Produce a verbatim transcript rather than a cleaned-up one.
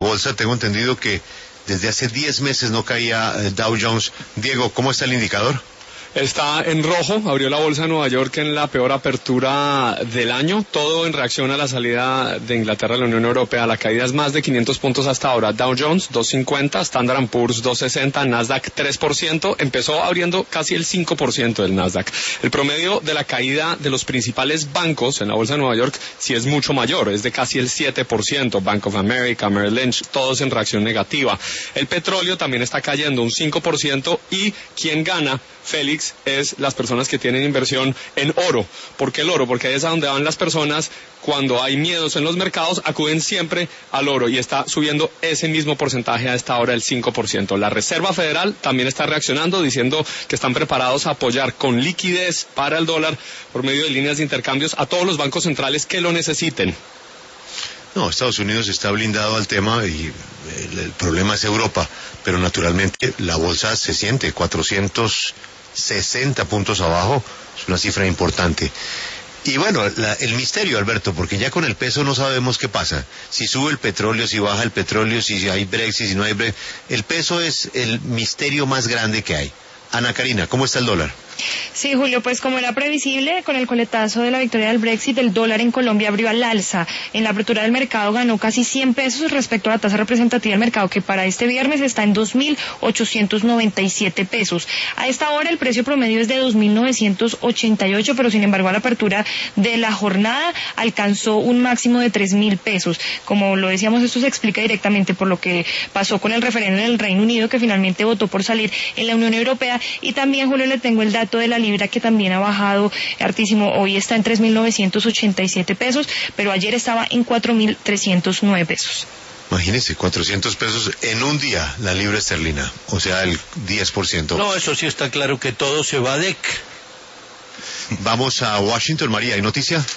bolsa. Tengo entendido que desde hace diez meses no caía eh, Dow Jones. Diego, ¿cómo está el indicador? Está en rojo, abrió la bolsa de Nueva York en la peor apertura del año, todo en reacción a la salida de Inglaterra de la Unión Europea. La caída es más de quinientos puntos hasta ahora. Dow Jones dos cincuenta, Standard and Poor's dos sesenta, Nasdaq tres por ciento, empezó abriendo casi el cinco por ciento del Nasdaq. El promedio de la caída de los principales bancos en la bolsa de Nueva York sí es mucho mayor, es de casi el siete por ciento. Bank of America, Merrill Lynch, todos en reacción negativa. El petróleo también está cayendo un cinco por ciento y quien gana, Félix, es las personas que tienen inversión en oro. ¿Por qué el oro? Porque ahí es a donde van las personas cuando hay miedos en los mercados, acuden siempre al oro y está subiendo ese mismo porcentaje a esta hora, el cinco por ciento. La Reserva Federal también está reaccionando, diciendo que están preparados a apoyar con liquidez para el dólar por medio de líneas de intercambios a todos los bancos centrales que lo necesiten. No, Estados Unidos está blindado al tema y el, el problema es Europa, pero naturalmente la bolsa se siente cuatrocientos sesenta puntos abajo, es una cifra importante. Y bueno, la, el misterio, Alberto, porque ya con el peso no sabemos qué pasa. Si sube el petróleo, si baja el petróleo, si hay Brexit, si no hay Brexit. El peso es el misterio más grande que hay. Ana Karina, ¿cómo está el dólar? Sí, Julio, pues como era previsible, con el coletazo de la victoria del Brexit, el dólar en Colombia abrió al alza. En la apertura del mercado ganó casi cien pesos respecto a la tasa representativa del mercado, que para este viernes está en dos mil ochocientos noventa y siete pesos. A esta hora el precio promedio es de dos mil novecientos ochenta y ocho, pero sin embargo a la apertura de la jornada alcanzó un máximo de tres mil pesos. Como lo decíamos, esto se explica directamente por lo que pasó con el referéndum en el Reino Unido, que finalmente votó por salir en la Unión Europea. Y también, Julio, le tengo el dato de la libra, que también ha bajado hartísimo. Hoy está en tres mil novecientos ochenta y siete pesos, pero ayer estaba en cuatro mil trescientos nueve pesos. Imagínense, cuatrocientos pesos en un día la libra esterlina, o sea, el diez por ciento. No, eso sí está claro que todo se va a D E C. Vamos a Washington. María, ¿hay noticia?